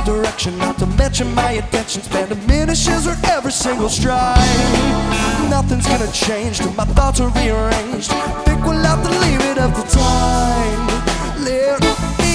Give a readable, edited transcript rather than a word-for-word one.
direction, not to mention my attention span diminishes with every single stride. Nothing's gonna change till my thoughts are rearranged. Think we'll have to leave it up to time. Let